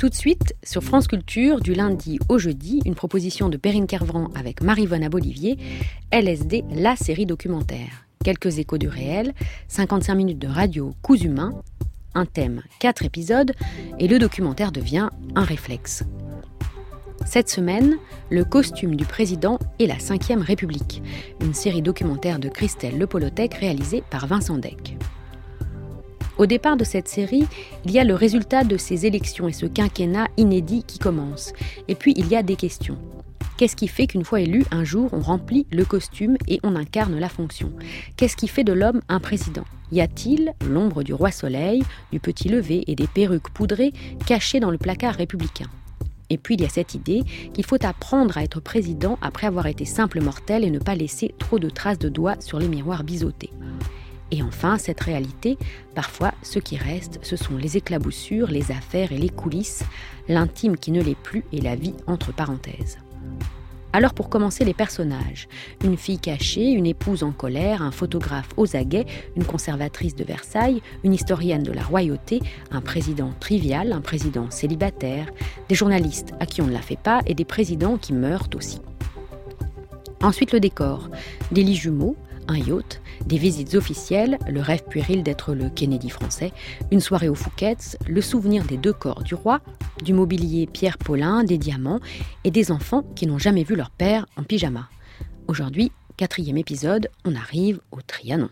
Tout de suite, sur France Culture, du lundi au jeudi, une proposition de Perrine Kervran avec Marie-Vonne Abolivier, LSD, la série documentaire. Quelques échos du réel, 55 minutes de radio coups humains, un thème, 4 épisodes, et le documentaire devient un réflexe. Cette semaine, le costume du président et la 5e République, une série documentaire de Christelle Lepolothèque réalisée par Vincent Deck. Au départ de cette série, il y a le résultat de ces élections et ce quinquennat inédit qui commence. Et puis il y a des questions. Qu'est-ce qui fait qu'une fois élu, un jour, on remplit le costume et on incarne la fonction ? Qu'est-ce qui fait de l'homme un président ? Y a-t-il l'ombre du roi soleil, du petit lever et des perruques poudrées cachées dans le placard républicain ? Et puis il y a cette idée qu'il faut apprendre à être président après avoir été simple mortel et ne pas laisser trop de traces de doigts sur les miroirs biseautés. Et enfin, cette réalité, parfois, ce qui reste, ce sont les éclaboussures, les affaires et les coulisses, l'intime qui ne l'est plus et la vie entre parenthèses. Alors pour commencer, les personnages. Une fille cachée, une épouse en colère, un photographe aux aguets, une conservatrice de Versailles, une historienne de la royauté, un président trivial, un président célibataire, des journalistes à qui on ne la fait pas et des présidents qui meurent aussi. Ensuite le décor, des lits jumeaux, un yacht, des visites officielles, le rêve puéril d'être le Kennedy français, une soirée aux Fouquet's, le souvenir des 2 corps du roi, du mobilier Pierre Paulin, des diamants et des enfants qui n'ont jamais vu leur père en pyjama. Aujourd'hui, 4e épisode, on arrive au Trianon.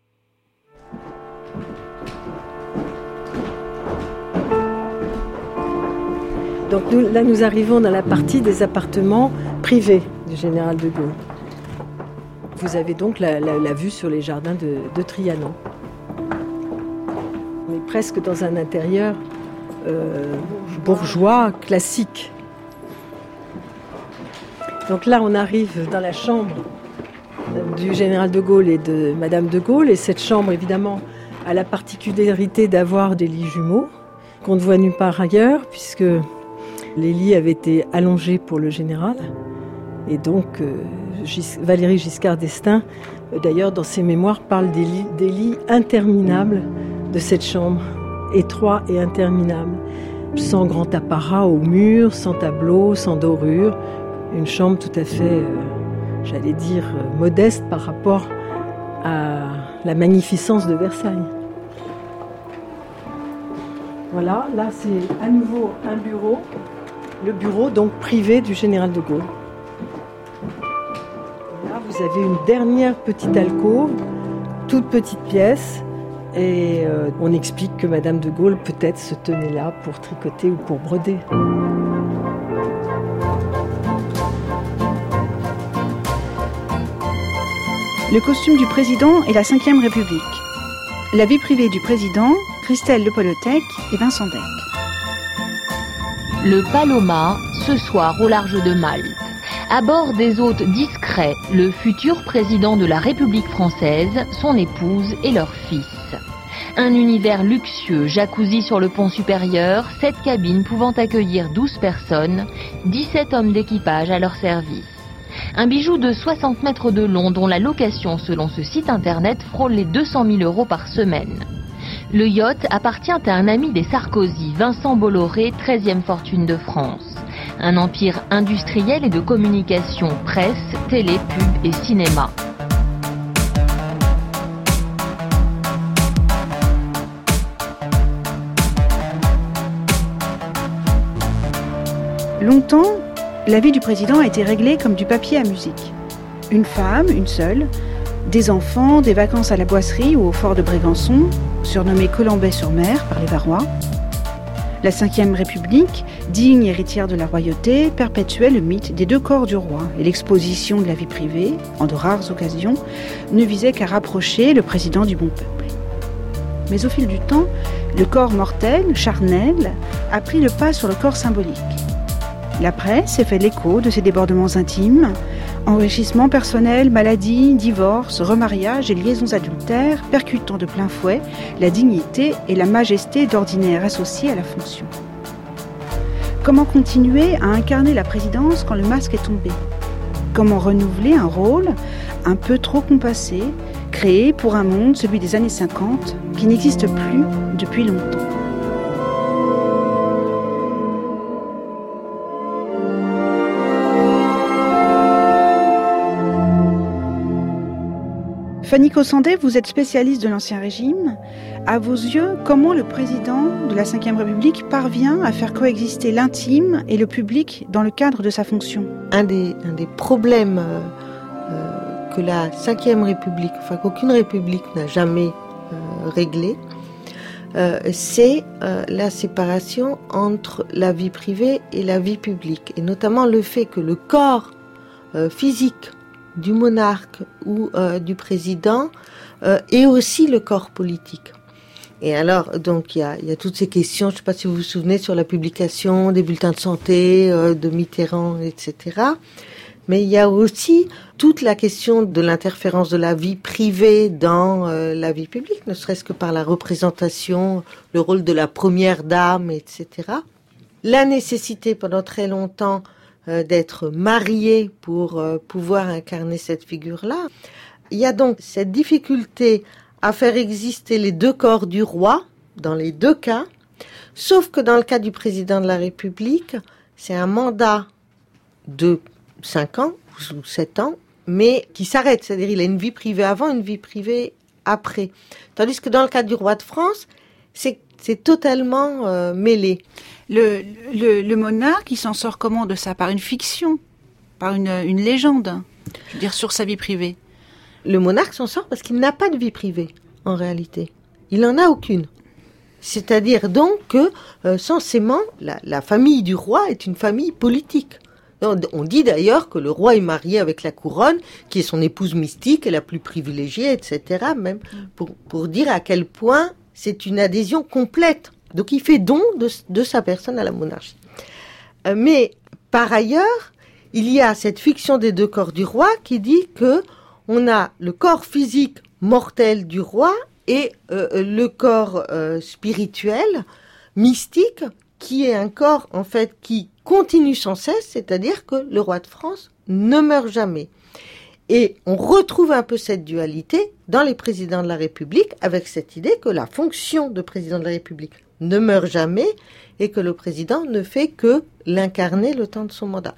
Donc nous arrivons dans la partie des appartements privés du général de Gaulle. Vous avez donc la vue sur les jardins de Trianon. On est presque dans un intérieur bourgeois classique. Donc là, on arrive dans la chambre du général de Gaulle et de Madame de Gaulle. Et cette chambre, évidemment, a la particularité d'avoir des lits jumeaux qu'on ne voit nulle part ailleurs, puisque les lits avaient été allongés pour le général. Et donc, Valéry Giscard d'Estaing, d'ailleurs, dans ses mémoires, parle des lits interminables de cette chambre, étroits et interminables, sans grand apparat au mur, sans tableau, sans dorure. Une chambre tout à fait, modeste par rapport à la magnificence de Versailles. Voilà, là c'est à nouveau un bureau, le bureau donc privé du général de Gaulle. Vous avez une dernière petite alcôve, toute petite pièce, et on explique que Madame de Gaulle peut-être se tenait là pour tricoter ou pour broder. Le costume du président et la 5e République. La vie privée du président, Christelle Lepolothèque et Vincent Deck. Le Paloma, ce soir au large de Malte. À bord des hôtes discrets, le futur président de la République française, son épouse et leur fils. Un univers luxueux, jacuzzi sur le pont supérieur, 7 cabines pouvant accueillir 12 personnes, 17 hommes d'équipage à leur service. Un bijou de 60 mètres de long dont la location selon ce site internet frôle les 200 000 € par semaine. Le yacht appartient à un ami des Sarkozy, Vincent Bolloré, 13e fortune de France. Un empire industriel et de communication, presse, télé, pub et cinéma. Longtemps, la vie du président a été réglée comme du papier à musique. Une femme, une seule, des enfants, des vacances à la Boisserie ou au fort de Brégançon, surnommé Colombey-sur-Mer par les Varois. La 5e République, digne héritière de la royauté, perpétuait le mythe des 2 corps du roi et l'exposition de la vie privée, en de rares occasions, ne visait qu'à rapprocher le président du bon peuple. Mais au fil du temps, le corps mortel, charnel, a pris le pas sur le corps symbolique. La presse s'est fait l'écho de ces débordements intimes, enrichissement personnel, maladie, divorce, remariage et liaisons adultères, percutant de plein fouet la dignité et la majesté d'ordinaire associées à la fonction. Comment continuer à incarner la présidence quand le masque est tombé ? Comment renouveler un rôle un peu trop compassé, créé pour un monde, celui des années 50, qui n'existe plus depuis longtemps ? Fanny Cossandet, vous êtes spécialiste de l'Ancien Régime. À vos yeux, comment le président de la Ve République parvient à faire coexister l'intime et le public dans le cadre de sa fonction ? Un des problèmes que la Ve République, enfin qu'aucune république n'a jamais réglé, c'est la séparation entre la vie privée et la vie publique. Et notamment le fait que le corps physique du monarque ou du président est aussi le corps politique. Et alors, donc, il y a toutes ces questions, je ne sais pas si vous vous souvenez, sur la publication des bulletins de santé de Mitterrand, etc. Mais il y a aussi toute la question de l'interférence de la vie privée dans la vie publique, ne serait-ce que par la représentation, le rôle de la première dame, etc. La nécessité pendant très longtemps d'être marié pour pouvoir incarner cette figure-là. Il y a donc cette difficulté à faire exister les deux corps du roi, dans les deux cas, sauf que dans le cas du président de la République, c'est un mandat de 5 ans ou 7 ans, mais qui s'arrête, c'est-à-dire il a une vie privée avant, une vie privée après. Tandis que dans le cas du roi de France, c'est totalement mêlé. Le monarque, il s'en sort comment de ça ? Par une fiction ? Par une légende ? Je veux dire, sur sa vie privée. Le monarque s'en sort parce qu'il n'a pas de vie privée, en réalité. Il n'en a aucune. C'est-à-dire donc que, censément, la famille du roi est une famille politique. On dit d'ailleurs que le roi est marié avec la couronne, qui est son épouse mystique et la plus privilégiée, etc. Même pour dire à quel point c'est une adhésion complète. Donc il fait don de sa personne à la monarchie. Mais par ailleurs, il y a cette fiction des deux corps du roi qui dit que on a le corps physique mortel du roi et le corps spirituel, mystique, qui est un corps en fait qui continue sans cesse, c'est-à-dire que le roi de France ne meurt jamais. Et on retrouve un peu cette dualité dans les présidents de la République, avec cette idée que la fonction de président de la République ne meurt jamais et que le président ne fait que l'incarner le temps de son mandat.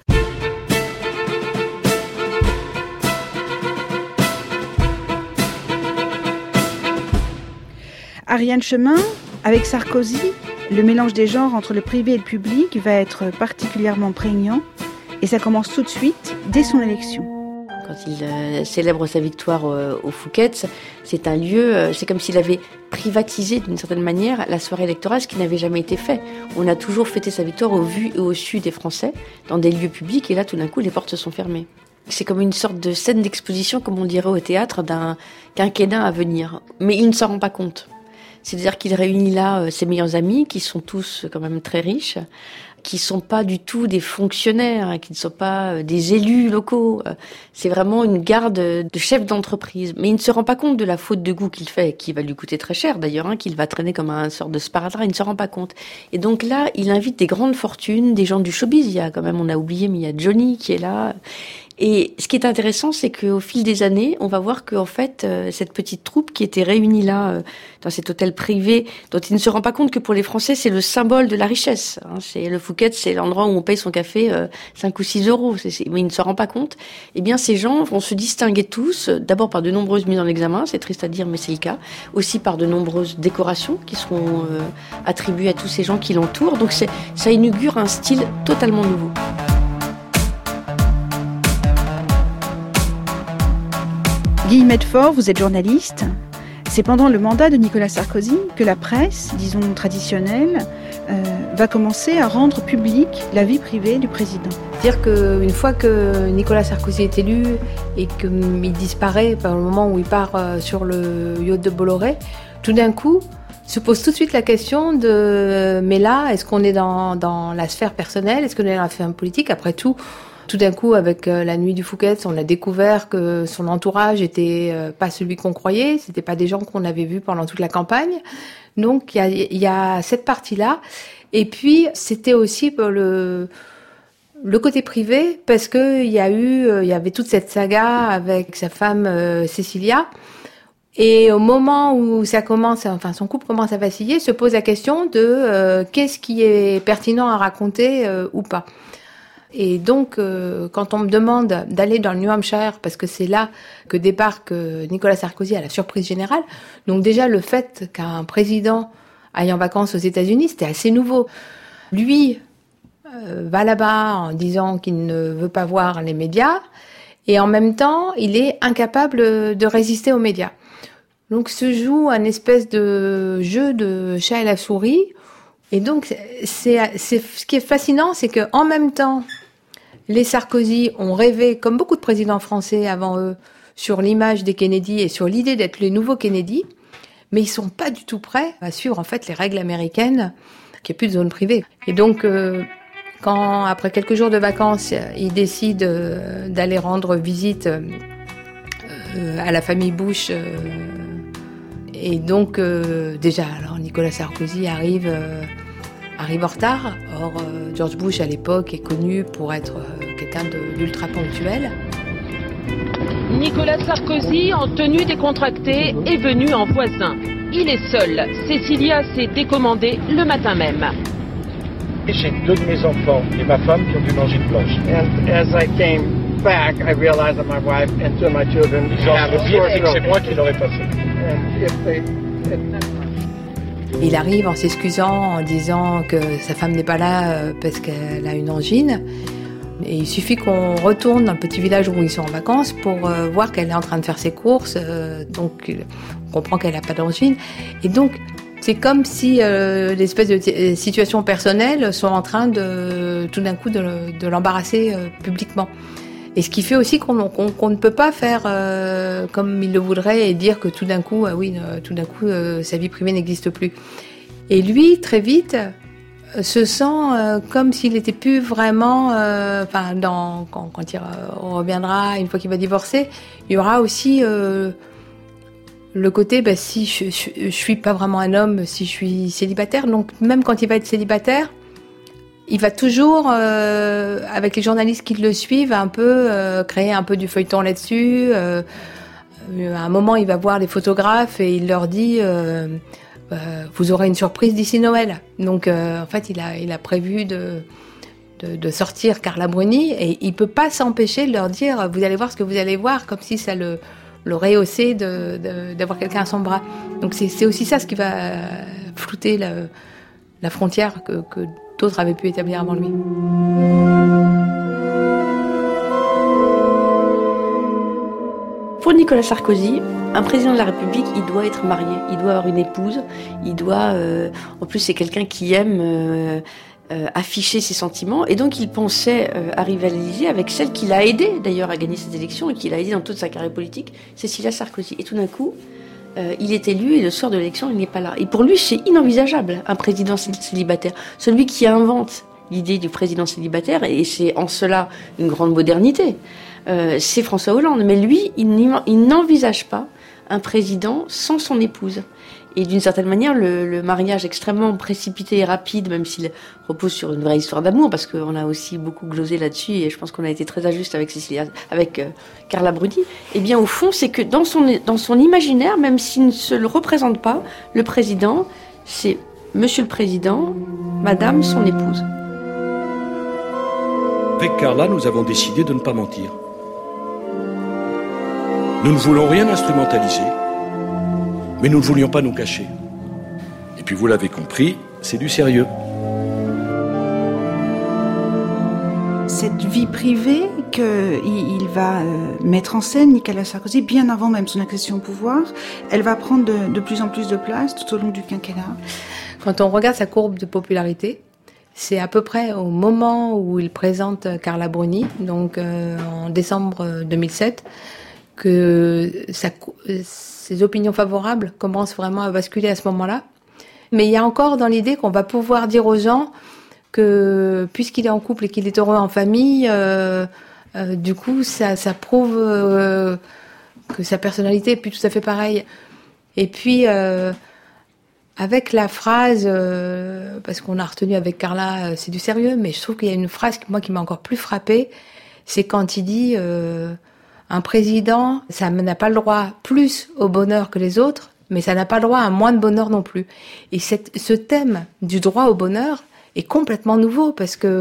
Ariane Chemin, avec Sarkozy, le mélange des genres entre le privé et le public va être particulièrement prégnant et ça commence tout de suite dès son élection. Quand il célèbre sa victoire au Fouquet's, c'est un lieu, c'est comme s'il avait privatisé d'une certaine manière la soirée électorale, ce qui n'avait jamais été fait. On a toujours fêté sa victoire au vu et au su des Français, dans des lieux publics, et là tout d'un coup les portes se sont fermées. C'est comme une sorte de scène d'exposition, comme on dirait au théâtre, d'un quinquennat à venir. Mais il ne s'en rend pas compte. C'est-à-dire qu'il réunit là ses meilleurs amis, qui sont tous quand même très riches, qui sont pas du tout des fonctionnaires, qui ne sont pas des élus locaux. C'est vraiment une garde de chef d'entreprise. Mais il ne se rend pas compte de la faute de goût qu'il fait, qui va lui coûter très cher d'ailleurs, qu'il va traîner comme un sort de sparadrap, il ne se rend pas compte. Et donc là, il invite des grandes fortunes, des gens du showbiz. Il y a quand même, on a oublié, mais il y a Johnny qui est là. Et ce qui est intéressant, c'est qu'au fil des années, on va voir qu'en fait, cette petite troupe qui était réunie là, dans cet hôtel privé, dont il ne se rend pas compte que pour les Français, c'est le symbole de la richesse. C'est le Fouquet's, c'est l'endroit où on paye son café 5 ou 6 euros. Mais il ne se rend pas compte. Eh bien, ces gens vont se distinguer tous, d'abord par de nombreuses mises en examen, c'est triste à dire, mais c'est le cas. Aussi par de nombreuses décorations qui seront attribuées à tous ces gens qui l'entourent. Donc ça inaugure un style totalement nouveau. Guillemette Faure, vous êtes journaliste. C'est pendant le mandat de Nicolas Sarkozy que la presse, disons traditionnelle, va commencer à rendre publique la vie privée du président. C'est-à-dire qu'une fois que Nicolas Sarkozy est élu et qu'il disparaît par le moment où il part sur le yacht de Bolloré, tout d'un coup se pose tout de suite la question de mais là, est-ce qu'on est dans la sphère personnelle, est-ce qu'on est dans la sphère politique ? Après tout d'un coup, avec la nuit du Fouquet's, on a découvert que son entourage était pas celui qu'on croyait, c'était pas des gens qu'on avait vus pendant toute la campagne. Donc il y a cette partie-là. Et puis c'était aussi le côté privé, parce que il y avait toute cette saga avec sa femme Cécilia. Et au moment où son couple commence à vaciller, se pose la question de qu'est-ce qui est pertinent à raconter ou pas. Et donc, quand on me demande d'aller dans le New Hampshire, parce que c'est là que débarque Nicolas Sarkozy à la surprise générale, donc déjà le fait qu'un président aille en vacances aux États-Unis, c'était assez nouveau. Lui va là-bas en disant qu'il ne veut pas voir les médias, et en même temps, il est incapable de résister aux médias. Donc se joue un espèce de jeu de chat et la souris. Et donc, c'est ce qui est fascinant, c'est que en même temps, les Sarkozy ont rêvé, comme beaucoup de présidents français avant eux, sur l'image des Kennedy et sur l'idée d'être les nouveaux Kennedy, mais ils sont pas du tout prêts à suivre en fait les règles américaines, qu'il n'y ait plus de zone privée. Et donc, quand après quelques jours de vacances, ils décident d'aller rendre visite à la famille Bush. Et donc, déjà, alors Nicolas Sarkozy arrive en retard. Or, George Bush, à l'époque, est connu pour être quelqu'un d'ultra ponctuel. Nicolas Sarkozy, en tenue décontractée, est venu en voisin. Il est seul. Cécilia s'est décommandée le matin même. J'ai 2 de mes enfants et ma femme qui ont une angine blanche. And as I came back, I realized that my wife and 2 of my children have a sore throat. C'est moi qui l'aurais pas fait. Il arrive en s'excusant, en disant que sa femme n'est pas là parce qu'elle a une angine. Et il suffit qu'on retourne dans le petit village où ils sont en vacances pour voir qu'elle est en train de faire ses courses. Donc on comprend qu'elle n'a pas d'angine. Et donc c'est comme si l'espèce de situation personnelle sont en train de tout d'un coup de l'embarrasser publiquement. Et ce qui fait aussi qu'on ne peut pas faire comme il le voudrait et dire que tout d'un coup, sa vie privée n'existe plus. Et lui, très vite, se sent comme s'il n'était plus vraiment... quand il reviendra, une fois qu'il va divorcer, il y aura aussi le côté, si je suis pas vraiment un homme, si je suis célibataire. Donc même quand il va être célibataire, il va toujours, avec les journalistes qui le suivent, un peu créer un peu du feuilleton là-dessus. À un moment, il va voir les photographes et il leur dit vous aurez une surprise d'ici Noël. Donc, en fait, il a prévu de sortir Carla Bruni et il peut pas s'empêcher de leur dire vous allez voir ce que vous allez voir, comme si ça le rehaussait d'avoir quelqu'un à son bras. Donc, c'est aussi ça ce qui va flouter la frontière que d'autres avaient pu établir avant lui. Pour Nicolas Sarkozy, un président de la République, il doit être marié, il doit avoir une épouse, il doit... en plus, c'est quelqu'un qui aime afficher ses sentiments, et donc il pensait à rivaliser avec celle qui l'a aidé, d'ailleurs, à gagner cette élection, et qui l'a aidé dans toute sa carrière politique, Cécilia Sarkozy. Et tout d'un coup, il est élu, et le soir de l'élection, il n'est pas là. Et pour lui, c'est inenvisageable, un président célibataire. Celui qui invente l'idée du président célibataire, et c'est en cela une grande modernité, c'est François Hollande. Mais lui, il n'envisage pas un président sans son épouse. Et d'une certaine manière, le mariage extrêmement précipité et rapide, même s'il repose sur une vraie histoire d'amour, parce qu'on a aussi beaucoup glosé là-dessus, et je pense qu'on a été très injuste avec Carla Bruni, eh bien au fond, c'est que dans son imaginaire, même s'il ne se le représente pas, le président, c'est Monsieur le Président, Madame son épouse. Avec Carla, nous avons décidé de ne pas mentir. Nous ne voulons rien instrumentaliser, mais nous ne voulions pas nous cacher. Et puis vous l'avez compris, c'est du sérieux. Cette vie privée qu'il va mettre en scène, Nicolas Sarkozy, bien avant même son accession au pouvoir, elle va prendre de plus en plus de place tout au long du quinquennat. Quand on regarde sa courbe de popularité, c'est à peu près au moment où il présente Carla Bruni, donc en décembre 2007, que ses opinions favorables commencent vraiment à basculer à ce moment-là. Mais il y a encore dans l'idée qu'on va pouvoir dire aux gens que puisqu'il est en couple et qu'il est heureux en famille, du coup ça prouve que sa personnalité est plus tout à fait pareille. Et puis avec la phrase, parce qu'on a retenu avec Carla, c'est du sérieux, mais je trouve qu'il y a une phrase qui m'a encore plus frappée, c'est quand il dit un président, ça n'a pas le droit plus au bonheur que les autres, mais ça n'a pas le droit à moins de bonheur non plus. Et ce thème du droit au bonheur est complètement nouveau, parce que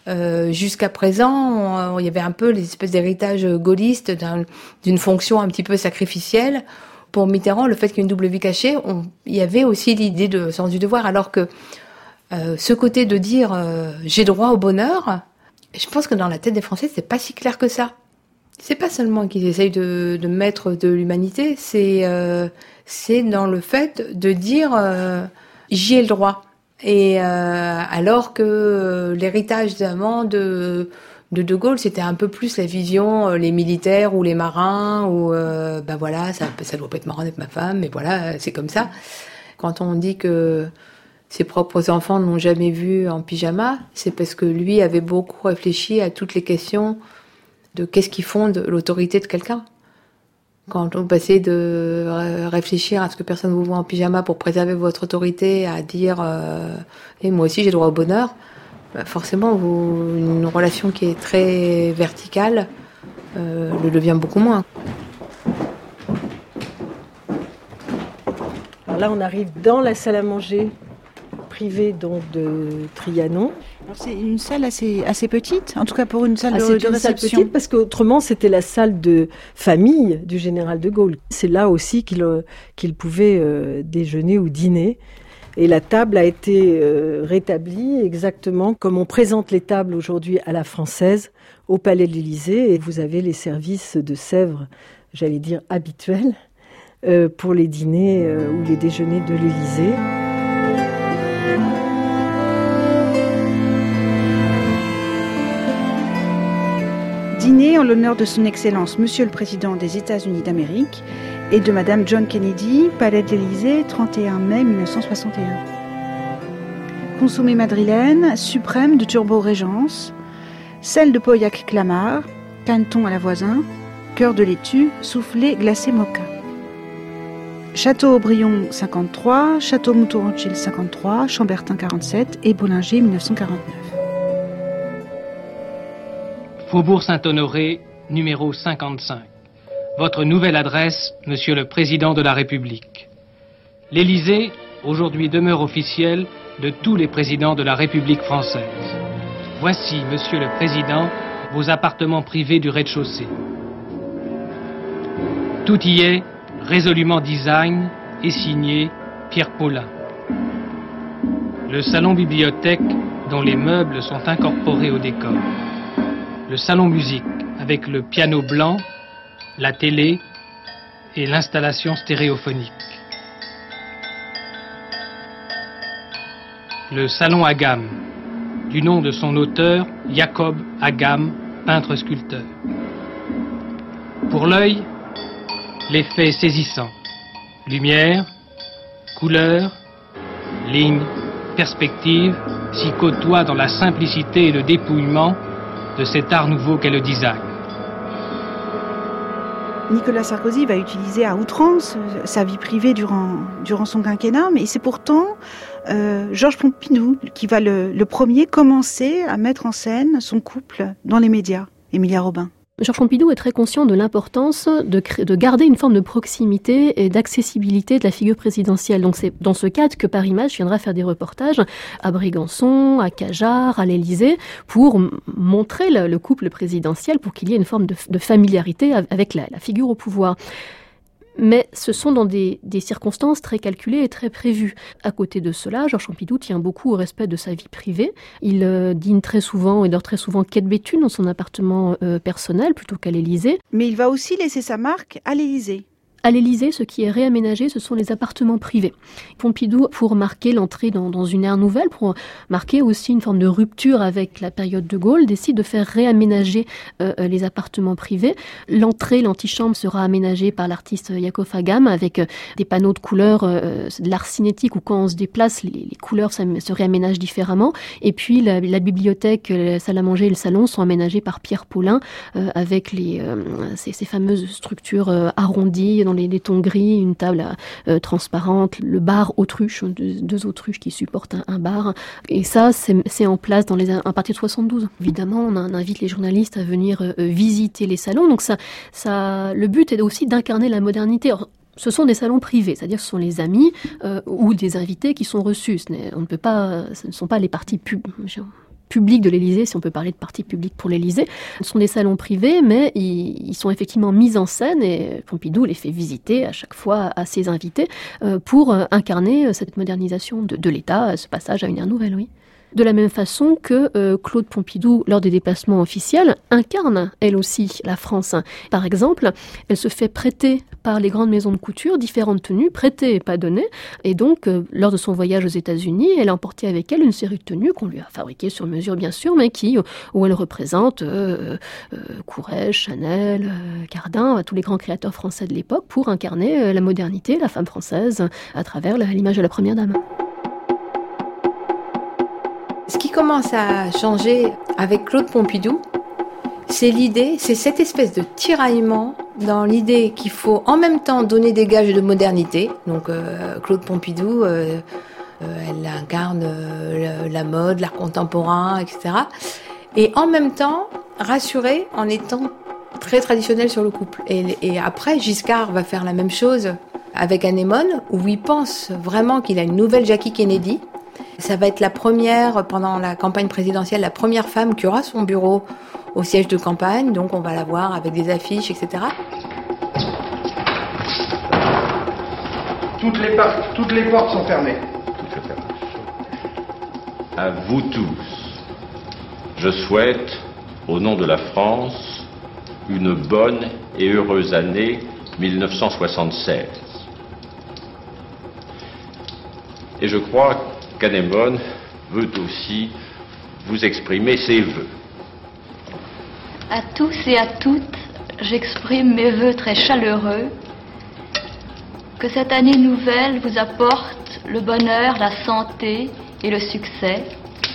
Jusqu'à présent, il y avait un peu les espèces d'héritage gaulliste d'une fonction un petit peu sacrificielle. Pour Mitterrand, le fait qu'il y ait une double vie cachée, il y avait aussi l'idée de sens du devoir, alors que ce côté de dire j'ai droit au bonheur, je pense que dans la tête des Français, c'est pas si clair que ça. C'est pas seulement qu'ils essayent de mettre de l'humanité, c'est dans le fait de dire j'y ai le droit. Et alors que l'héritage d'amant de Gaulle, c'était un peu plus la vision les militaires ou les marins ou voilà, ça doit pas être marrant d'être ma femme, mais voilà, c'est comme ça. Quand on dit que ses propres enfants ne l'ont jamais vu en pyjama, c'est parce que lui avait beaucoup réfléchi à toutes les questions de qu'est-ce qui fonde l'autorité de quelqu'un. Quand on passait de réfléchir à ce que personne vous voit en pyjama pour préserver votre autorité à dire moi aussi j'ai droit au bonheur, forcément une relation qui est très verticale le devient beaucoup moins. Alors là on arrive dans la salle à manger privée donc de Trianon. Alors c'est une salle assez petite, en tout cas pour une salle de réception. Salle petite parce qu'autrement c'était la salle de famille du général de Gaulle. C'est là aussi qu'il pouvait déjeuner ou dîner. Et la table a été rétablie exactement comme on présente les tables aujourd'hui à la française au Palais de l'Élysée. Et vous avez les services de Sèvres, j'allais dire habituels, pour les dîners ou les déjeuners de l'Élysée. Dîner en l'honneur de son Excellence Monsieur le Président des États-Unis d'Amérique et de Madame John Kennedy, Palais de l'Élysée, 31 mai 1961. Consommé madrilène, suprême de turbo-régence, sel de Pauillac Clamart, caneton à la voisin, cœur de laitue, soufflé glacé mocha. Château Aubryon 53, Château Mouton-Rothschild 53, Chambertin 47 et Bollinger 1949. Faubourg Saint-Honoré, numéro 55. Votre nouvelle adresse, Monsieur le Président de la République. L'Élysée, aujourd'hui demeure officielle de tous les présidents de la République française. Voici, Monsieur le Président, vos appartements privés du rez-de-chaussée. Tout y est résolument design et signé Pierre Paulin. Le salon-bibliothèque, dont les meubles sont incorporés au décor. Le salon musique avec le piano blanc, la télé et l'installation stéréophonique. Le salon Agam, du nom de son auteur, Jacob Agam, peintre-sculpteur. Pour l'œil, l'effet saisissant. Lumière, couleur, ligne, perspective s'y côtoient dans la simplicité et le dépouillement de cet art nouveau qu'est le design. Nicolas Sarkozy va utiliser à outrance sa vie privée durant son quinquennat, mais c'est pourtant Georges Pompidou qui va le premier commencer à mettre en scène son couple dans les médias, Emilia Robin. Georges Pompidou est très conscient de l'importance de garder une forme de proximité et d'accessibilité de la figure présidentielle. Donc c'est dans ce cadre que Paris Match viendra faire des reportages à Brégançon, à Cajarc, à l'Élysée, pour montrer le couple présidentiel, pour qu'il y ait une forme de familiarité avec la figure au pouvoir. Mais ce sont dans des circonstances très calculées et très prévues. À côté de cela, Georges Pompidou tient beaucoup au respect de sa vie privée. Il dîne très souvent et dort très souvent quai de Béthune dans son appartement personnel plutôt qu'à l'Élysée. Mais il va aussi laisser sa marque à l'Élysée. À l'Élysée, ce qui est réaménagé, ce sont les appartements privés. Pompidou, pour marquer l'entrée dans une ère nouvelle, pour marquer aussi une forme de rupture avec la période de Gaulle, décide de faire réaménager les appartements privés. L'antichambre sera aménagée par l'artiste Jacob Agam avec des panneaux de couleurs, de l'art cinétique où quand on se déplace, les couleurs se réaménagent différemment. Et puis la bibliothèque, la salle à manger et le salon sont aménagés par Pierre Paulin avec ces fameuses structures arrondies dans les tons gris, une table transparente, le bar autruche, deux autruches qui supportent un bar. Et ça, c'est en place à partir de 72. Évidemment, on invite les journalistes à venir visiter les salons. Donc le but est aussi d'incarner la modernité. Alors, ce sont des salons privés, c'est-à-dire que ce sont les amis publics de l'Élysée, si on peut parler de parti public pour l'Élysée. Ce sont des salons privés, mais ils sont effectivement mis en scène et Pompidou les fait visiter à chaque fois à ses invités pour incarner cette modernisation de l'État, ce passage à une ère nouvelle, oui. De la même façon que Claude Pompidou, lors des déplacements officiels, incarne elle aussi la France. Par exemple, elle se fait prêter par les grandes maisons de couture différentes tenues, prêtées et pas données. Et donc, lors de son voyage aux États-Unis, elle a emporté avec elle une série de tenues qu'on lui a fabriquées sur mesure, bien sûr, mais où elle représente Courrèges, Chanel, Cardin, tous les grands créateurs français de l'époque, pour incarner la modernité, la femme française, à travers l'image de la première dame. Ce qui commence à changer avec Claude Pompidou, c'est cette espèce de tiraillement dans l'idée qu'il faut en même temps donner des gages de modernité. Donc Claude Pompidou, elle incarne la mode, l'art contemporain, etc. Et en même temps, rassurer en étant très traditionnel sur le couple. Et après, Giscard va faire la même chose avec Anémone, où il pense vraiment qu'il a une nouvelle Jackie Kennedy. Ça va être la première, pendant la campagne présidentielle, la première femme qui aura son bureau au siège de campagne. Donc on va la voir avec des affiches, etc. Toutes les portes sont fermées. À vous tous, je souhaite, au nom de la France, une bonne et heureuse année 1976. Et je crois qu'Anémone veut aussi vous exprimer ses vœux. À tous et à toutes, j'exprime mes vœux très chaleureux. Que cette année nouvelle vous apporte le bonheur, la santé et le succès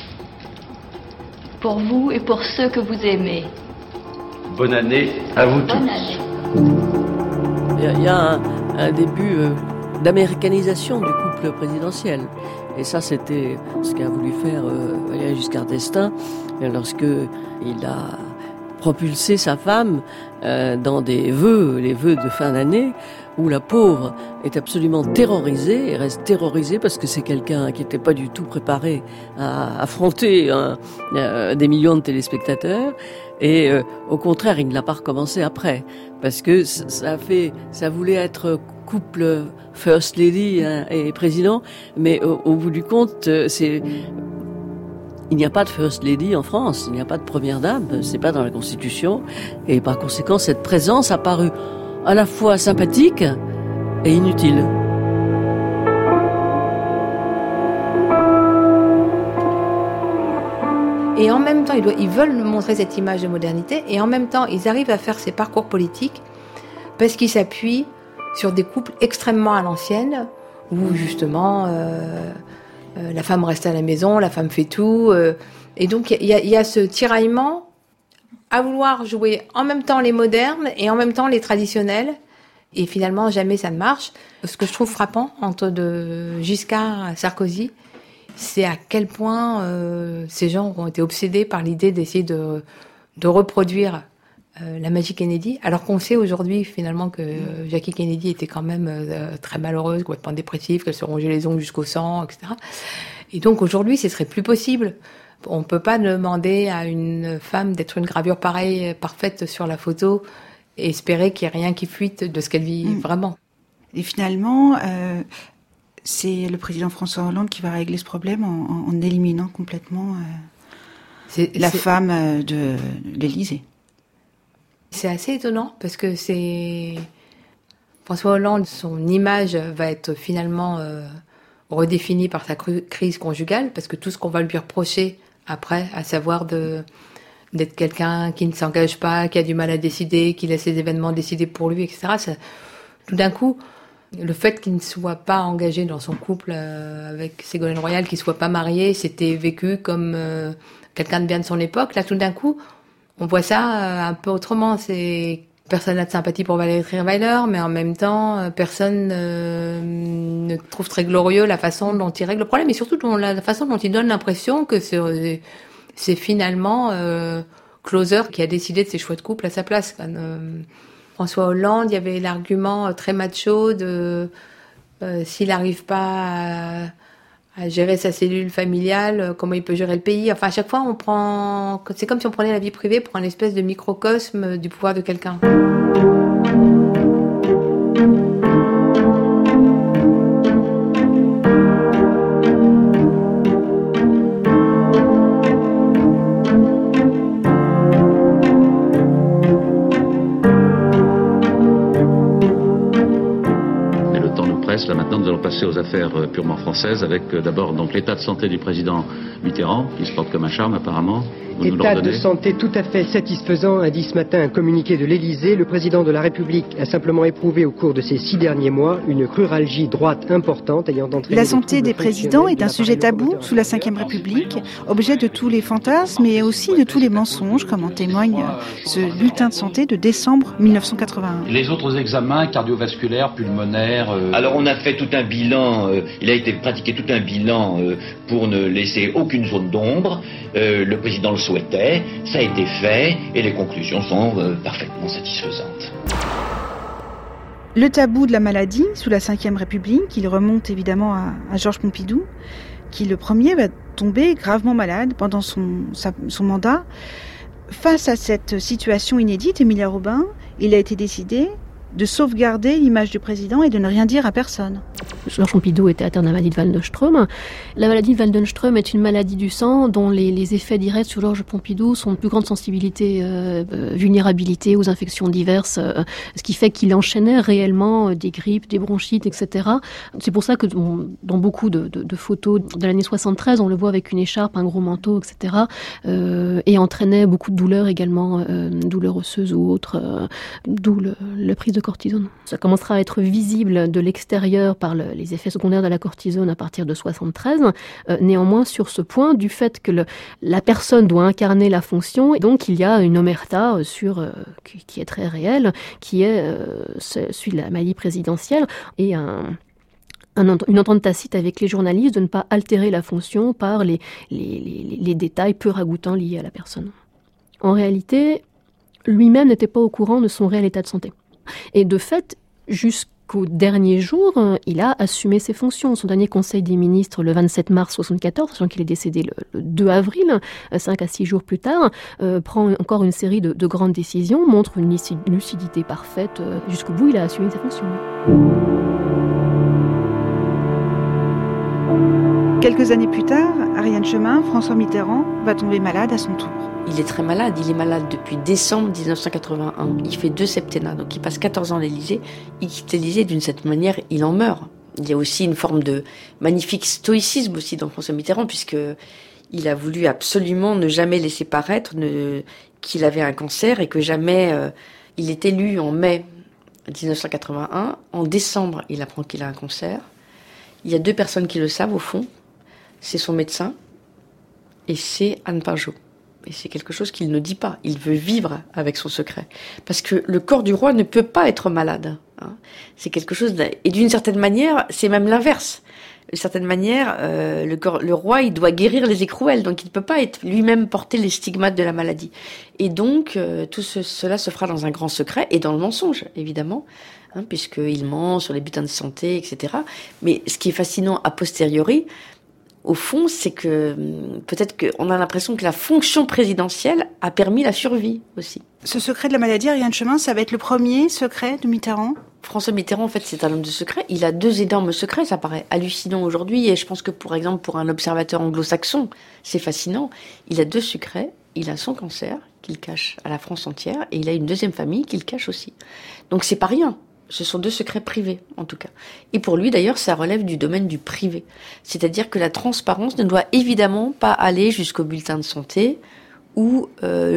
pour vous et pour ceux que vous aimez. Bonne année à vous tous. Bonne année. Il y a un début d'américanisation du couple présidentiel. Et ça, c'était ce qu'a voulu faire Valéry Giscard d'Estaing lorsque il a propulsé sa femme dans les vœux de fin d'année, où la pauvre est absolument terrorisée, et reste terrorisée parce que c'est quelqu'un qui n'était pas du tout préparé à affronter des millions de téléspectateurs. Et au contraire, il ne l'a pas recommencé après, parce que ça voulait être couple First Lady et président, mais au bout du compte, il n'y a pas de First Lady en France, il n'y a pas de première dame, c'est pas dans la Constitution, et par conséquent, cette présence a paru à la fois sympathique et inutile. Et en même temps, ils veulent montrer cette image de modernité, et en même temps, ils arrivent à faire ces parcours politiques parce qu'ils s'appuient sur des couples extrêmement à l'ancienne, où justement la femme reste à la maison, la femme fait tout. Et donc il y a ce tiraillement à vouloir jouer en même temps les modernes et en même temps les traditionnels. Et finalement, jamais ça ne marche. Ce que je trouve frappant entre de Giscard et Sarkozy, c'est à quel point ces gens ont été obsédés par l'idée d'essayer de reproduire la magie Kennedy, alors qu'on sait aujourd'hui finalement que Jackie Kennedy était quand même très malheureuse, complètement dépressive, qu'elle se rongeait les ongles jusqu'au sang, etc. Et donc aujourd'hui, ce serait plus possible. On peut pas demander à une femme d'être une gravure pareille, parfaite sur la photo, et espérer qu'il n'y ait rien qui fuite de ce qu'elle vit vraiment. Et finalement, c'est le président François Hollande qui va régler ce problème en éliminant complètement la femme de l'Élysée. C'est assez étonnant parce que François Hollande, son image va être finalement redéfinie par sa crise conjugale, parce que tout ce qu'on va lui reprocher après, à savoir d'être quelqu'un qui ne s'engage pas, qui a du mal à décider, qui laisse les événements décider pour lui, etc. Tout d'un coup, le fait qu'il ne soit pas engagé dans son couple avec Ségolène Royal, qu'il ne soit pas marié, c'était vécu comme quelqu'un de bien de son époque. Là, tout d'un coup, on voit ça un peu autrement. Personne n'a de sympathie pour Valérie Trierweiler, mais en même temps, personne ne trouve très glorieux la façon dont il règle le problème, et surtout la façon dont il donne l'impression que c'est finalement Closer qui a décidé de ses choix de couple à sa place. François Hollande, il y avait l'argument très macho de s'il n'arrive pas à gérer sa cellule familiale, comment il peut gérer le pays. Enfin, à chaque fois, c'est comme si on prenait la vie privée pour un espèce de microcosme du pouvoir de quelqu'un. Là maintenant nous allons passer aux affaires purement françaises avec d'abord donc l'état de santé du président Mitterrand qui se porte comme un charme apparemment. État de santé tout à fait satisfaisant, a dit ce matin un communiqué de l'Élysée. Le président de la République a simplement éprouvé au cours de ces 6 derniers mois une cruralgie droite importante ayant entraîné... La santé des présidents est un sujet tabou sous la Ve République, objet de tous les fantasmes mais aussi de tous les mensonges, comme en témoigne ce bulletin de santé de décembre 1981. Les autres examens cardiovasculaires, pulmonaires... Alors on a fait tout un bilan, il a été pratiqué tout un bilan pour ne laisser aucune zone d'ombre. Le président le souhaitait, ça a été fait et les conclusions sont parfaitement satisfaisantes. Le tabou de la maladie sous la Ve République, il remonte évidemment à Georges Pompidou, qui le premier va tomber gravement malade pendant son mandat. Face à cette situation inédite, Emilia Robin, il a été décidé de sauvegarder l'image du président et de ne rien dire à personne. Georges Pompidou était atteint de la maladie de Waldenström. La maladie de Waldenström est une maladie du sang dont les effets directs sur Georges Pompidou sont de plus grande sensibilité, vulnérabilité aux infections diverses, ce qui fait qu'il enchaînait réellement des grippes, des bronchites, etc. C'est pour ça que dans beaucoup de photos de l'année 73, on le voit avec une écharpe, un gros manteau, etc. Et entraînait beaucoup de douleurs également, douleurs osseuses ou autres, d'où la prise de cortisone. Ça commencera à être visible de l'extérieur par les effets secondaires de la cortisone à partir de 73. Néanmoins, sur ce point, du fait que la personne doit incarner la fonction, et donc il y a une omerta qui est très réelle, qui est celui de la maladie présidentielle, et une entente tacite avec les journalistes de ne pas altérer la fonction par les détails peu ragoûtants liés à la personne. En réalité, lui-même n'était pas au courant de son réel état de santé. Et de fait, jusqu'au dernier jour, il a assumé ses fonctions. Son dernier conseil des ministres, le 27 mars 1974, sachant qu'il est décédé le 2 avril, 5 à 6 jours plus tard, prend encore une série de grandes décisions, montre une lucidité parfaite. Jusqu'au bout, il a assumé ses fonctions. Quelques années plus tard, Ariane Chemin, François Mitterrand va tomber malade à son tour. Il est très malade, il est malade depuis décembre 1981. Il fait 2 septennats, donc il passe 14 ans à l'Élysée. Il quitte l'Élysée d'une certaine manière, il en meurt. Il y a aussi une forme de magnifique stoïcisme aussi dans François Mitterrand, puisqu'il a voulu absolument ne jamais laisser paraître qu'il avait un cancer et que jamais... il est élu en mai 1981. En décembre, il apprend qu'il a un cancer. Il y a 2 personnes qui le savent au fond. C'est son médecin et c'est Anne Pajot. Et c'est quelque chose qu'il ne dit pas. Il veut vivre avec son secret. Parce que le corps du roi ne peut pas être malade. C'est quelque chose... Et d'une certaine manière, c'est même l'inverse. D'une certaine manière, le roi, il doit guérir les écrouelles. Donc, il ne peut pas être lui-même porter les stigmates de la maladie. Et donc, tout cela se fera dans un grand secret et dans le mensonge, évidemment. Puisqu'il ment sur les bulletins de santé, etc. Mais ce qui est fascinant a posteriori... Au fond, c'est que peut-être qu'on a l'impression que la fonction présidentielle a permis la survie aussi. Ce secret de la maladie, Ariane Chemin, ça va être le premier secret de Mitterrand ? François Mitterrand, en fait, c'est un homme de secret. Il a 2 énormes secrets, ça paraît hallucinant aujourd'hui. Et je pense que, pour exemple, pour un observateur anglo-saxon, c'est fascinant. Il a 2 secrets. Il a son cancer, qu'il cache à la France entière, et il a une 2e famille qu'il cache aussi. Donc c'est pas rien. Ce sont 2 secrets privés, en tout cas. Et pour lui, d'ailleurs, ça relève du domaine du privé. C'est-à-dire que la transparence ne doit évidemment pas aller jusqu'au bulletin de santé ou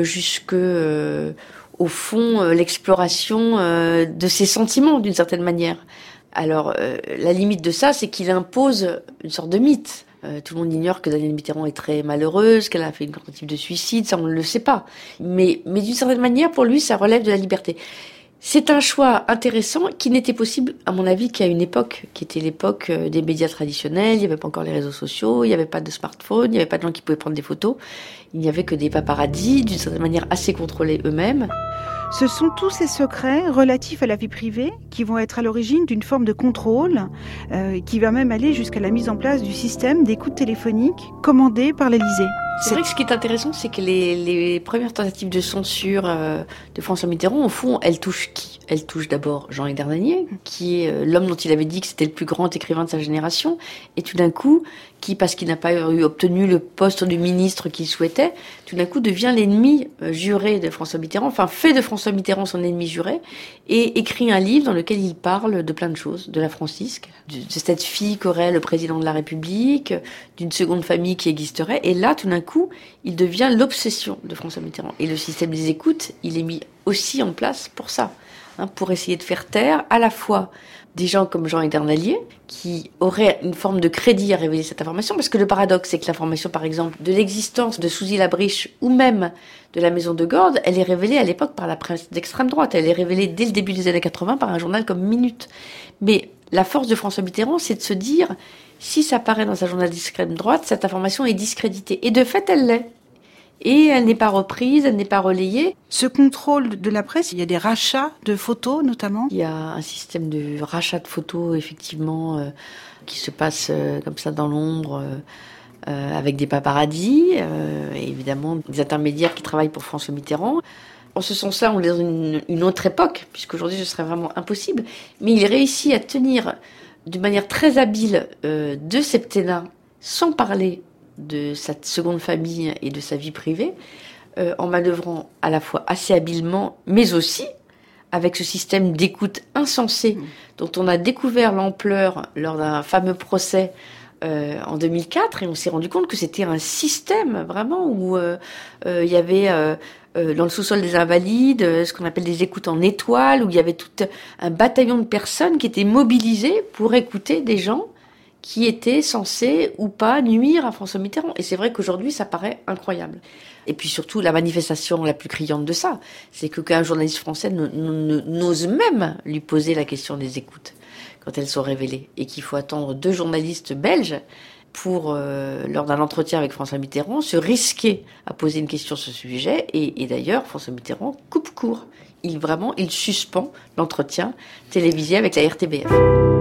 au fond, l'exploration de ses sentiments, d'une certaine manière. Alors, la limite de ça, c'est qu'il impose une sorte de mythe. Tout le monde ignore que Danielle Mitterrand est très malheureuse, qu'elle a fait une tentative de suicide, ça on ne le sait pas. Mais d'une certaine manière, pour lui, ça relève de la liberté. C'est un choix intéressant qui n'était possible, à mon avis, qu'à une époque, qui était l'époque des médias traditionnels. Il n'y avait pas encore les réseaux sociaux, il n'y avait pas de smartphone, il n'y avait pas de gens qui pouvaient prendre des photos. Il n'y avait que des paparazzis, d'une certaine manière assez contrôlés eux-mêmes. Ce sont tous ces secrets relatifs à la vie privée qui vont être à l'origine d'une forme de contrôle qui va même aller jusqu'à la mise en place du système d'écoute téléphonique commandé par l'Élysée. C'est vrai que ce qui est intéressant, c'est que les premières tentatives de censure de François Mitterrand, au fond, elles touchent qui ? Elles touchent d'abord Jean-Yves Dernanier, qui est l'homme dont il avait dit que c'était le plus grand écrivain de sa génération, et tout d'un coup, qui, parce qu'il n'a pas obtenu le poste de ministre qu'il souhaitait, tout d'un coup devient l'ennemi juré de François Mitterrand, enfin fait de François Mitterrand son ennemi juré, et écrit un livre dans lequel il parle de plein de choses, de la Francisque, de cette fille qu'aurait le président de la République, d'une seconde famille qui existerait, et là, tout d'un coup, il devient l'obsession de François Mitterrand. Et le système des écoutes, il est mis aussi en place pour ça, pour essayer de faire taire à la fois des gens comme Jean-Yves Dernalier, qui auraient une forme de crédit à révéler cette information, parce que le paradoxe, c'est que l'information, par exemple, de l'existence de Souzy-Labriche ou même de la Maison de Gordes, elle est révélée à l'époque par la presse d'extrême droite. Elle est révélée dès le début des années 80 par un journal comme Minute. Mais la force de François Mitterrand, c'est de se dire, si ça paraît dans un journal d'extrême droite, cette information est discréditée. Et de fait, elle l'est. Et elle n'est pas reprise, elle n'est pas relayée. Ce contrôle de la presse, il y a des rachats de photos notamment. Il y a un système de rachat de photos, effectivement, qui se passe comme ça dans l'ombre, avec des paparazzis, et évidemment des intermédiaires qui travaillent pour François Mitterrand. En ce sens-là, on est dans une autre époque, puisqu'aujourd'hui ce serait vraiment impossible. Mais il réussit à tenir de manière très habile deux septennats, sans parler de sa seconde famille et de sa vie privée, en manœuvrant à la fois assez habilement, mais aussi avec ce système d'écoute insensé dont on a découvert l'ampleur lors d'un fameux procès en 2004, et on s'est rendu compte que c'était un système vraiment où il y avait dans le sous-sol des Invalides ce qu'on appelle des écoutes en étoiles, où il y avait tout un bataillon de personnes qui étaient mobilisées pour écouter des gens qui étaient censés ou pas nuire à François Mitterrand. Et c'est vrai qu'aujourd'hui, ça paraît incroyable. Et puis surtout, la manifestation la plus criante de ça, c'est qu'un journaliste français n'ose même lui poser la question des écoutes quand elles sont révélées. Et qu'il faut attendre 2 journalistes belges pour, lors d'un entretien avec François Mitterrand, se risquer à poser une question sur ce sujet. Et d'ailleurs, François Mitterrand coupe court. Il suspend l'entretien télévisé avec la RTBF.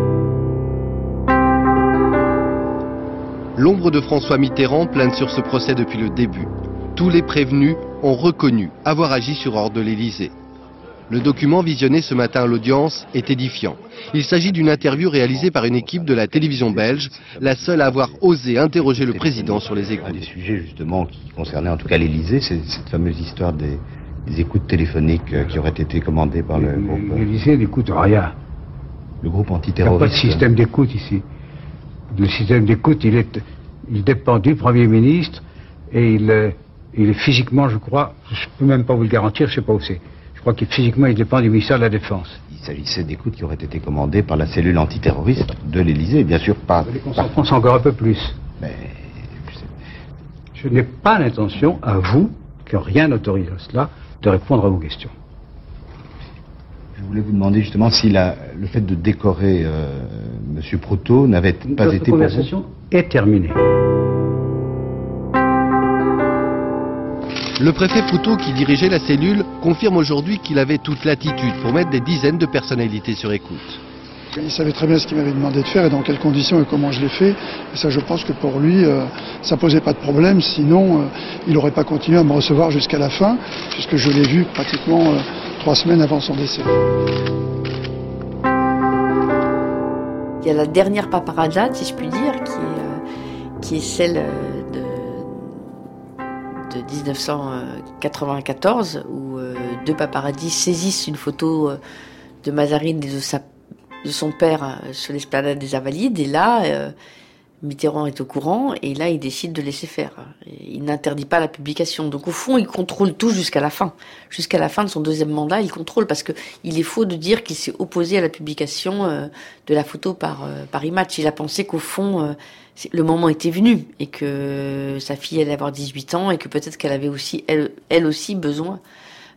L'ombre de François Mitterrand plane sur ce procès depuis le début. Tous les prévenus ont reconnu avoir agi sur ordre de l'Élysée. Le document visionné ce matin à l'audience est édifiant. Il s'agit d'une interview réalisée par une équipe de la télévision belge, la seule à avoir osé interroger le président sur les écoutes. Un des sujets justement qui concernait en tout cas l'Élysée, c'est cette fameuse histoire des écoutes téléphoniques qui auraient été commandées par le groupe. L'Élysée n'écoute rien. Le groupe antiterroriste. Il n'y a pas de système d'écoute ici. Le système d'écoute, il dépend du Premier ministre et il est physiquement, je crois, je ne peux même pas vous le garantir, je ne sais pas où c'est. Je crois que physiquement, il dépend du ministère de la Défense. Il s'agissait d'écoutes qui auraient été commandées par la cellule antiterroriste de l'Élysée, bien sûr pas. On pense encore un peu plus. Mais je n'ai pas l'intention, à vous, qui n'ont rien autorisé à cela, de répondre à vos questions. Je voulais vous demander justement si le fait de décorer M. Proutot n'avait pas été pour vous. La conversation est terminée. Le préfet Proutot, qui dirigeait la cellule, confirme aujourd'hui qu'il avait toute latitude pour mettre des dizaines de personnalités sur écoute. Il savait très bien ce qu'il m'avait demandé de faire et dans quelles conditions et comment je l'ai fait. Et ça, je pense que pour lui, ça posait pas de problème. Sinon, il n'aurait pas continué à me recevoir jusqu'à la fin, puisque je l'ai vu pratiquement 3 semaines avant son décès. Il y a la dernière paparazzade, si je puis dire, qui est celle de 1994, où 2 paparazzis saisissent une photo de Mazarine et de son père sur l'esplanade des Invalides. Et là, Mitterrand est au courant et là, il décide de laisser faire. Il n'interdit pas la publication. Donc au fond, il contrôle tout jusqu'à la fin. Jusqu'à la fin de son 2e mandat, il contrôle parce que il est faux de dire qu'il s'est opposé à la publication de la photo par Image. Il a pensé qu'au fond, le moment était venu et que sa fille allait avoir 18 ans et que peut-être qu'elle avait aussi, elle aussi, besoin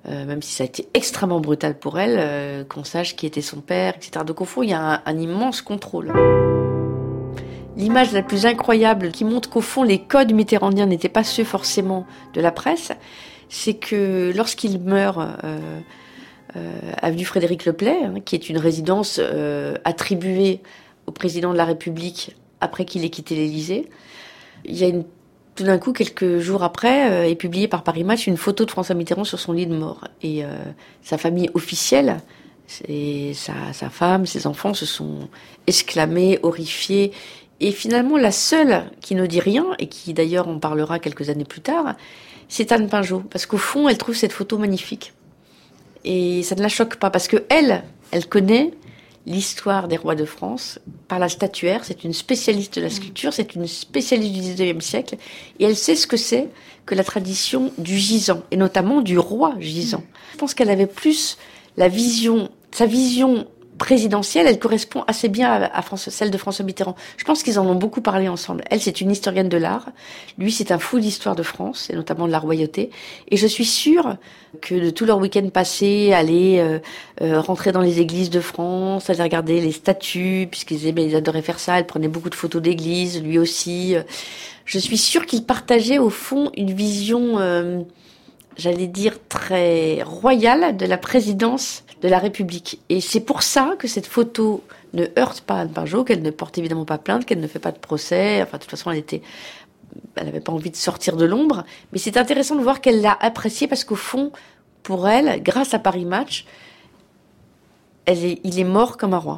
même si ça a été extrêmement brutal pour elle, qu'on sache qui était son père, etc. Donc au fond, il y a un immense contrôle. L'image la plus incroyable qui montre qu'au fond, les codes mitterrandiens n'étaient pas ceux forcément de la presse, c'est que lorsqu'il meurt avenue Frédéric Leplay, qui est une résidence attribuée au président de la République après qu'il ait quitté l'Élysée, il y a tout d'un coup, quelques jours après, est publiée par Paris Match une photo de François Mitterrand sur son lit de mort. Et sa famille officielle, sa femme, ses enfants se sont exclamés, horrifiés. Et finalement, la seule qui ne dit rien, et qui d'ailleurs en parlera quelques années plus tard, c'est Anne Pinjot. Parce qu'au fond, elle trouve cette photo magnifique. Et ça ne la choque pas, parce que elle connaît l'histoire des rois de France par la statuaire. C'est une spécialiste de la sculpture, c'est une spécialiste du XIXe siècle, et elle sait ce que c'est que la tradition du gisant, et notamment du roi gisant. Je pense qu'elle avait plus sa vision présidentielle, elle correspond assez bien à celle de François Mitterrand. Je pense qu'ils en ont beaucoup parlé ensemble. Elle, c'est une historienne de l'art. Lui, c'est un fou d'histoire de France, et notamment de la royauté. Et je suis sûre que de tout leur week-end passé, aller rentrer dans les églises de France, aller regarder les statues, ils adoraient faire ça. Elle prenait beaucoup de photos d'églises, lui aussi. Je suis sûre qu'ils partageaient au fond une vision, j'allais dire, très royale de la présidence de la République. Et c'est pour ça que cette photo ne heurte pas Anne Pinjot, qu'elle ne porte évidemment pas plainte, qu'elle ne fait pas de procès. Enfin, de toute façon, elle n'avait pas envie de sortir de l'ombre. Mais c'est intéressant de voir qu'elle l'a appréciée parce qu'au fond, pour elle, grâce à Paris Match, il est mort comme un roi.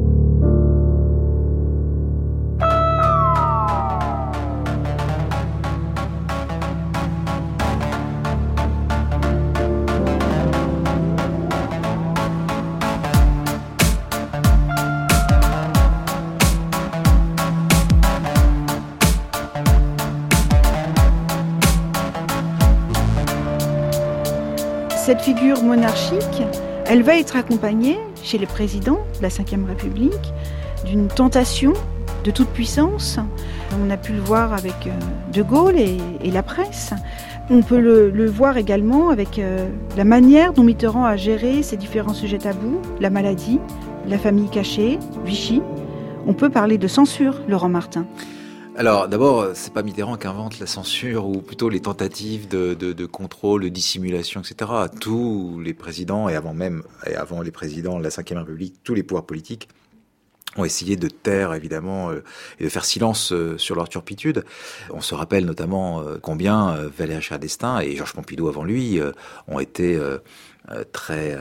Cette figure monarchique, elle va être accompagnée, chez les présidents de la Ve République, d'une tentation de toute puissance. On a pu le voir avec De Gaulle et la presse. On peut le voir également avec la manière dont Mitterrand a géré ces différents sujets tabous, la maladie, la famille cachée, Vichy. On peut parler de censure, Laurent Martin. Alors d'abord, c'est pas Mitterrand qui invente la censure, ou plutôt les tentatives de contrôle, de dissimulation, etc. Tous les présidents, et avant les présidents de la Ve République, tous les pouvoirs politiques ont essayé de taire, évidemment, et de faire silence sur leur turpitude. On se rappelle notamment combien Valéry Giscard d'Estaing et Georges Pompidou avant lui ont été très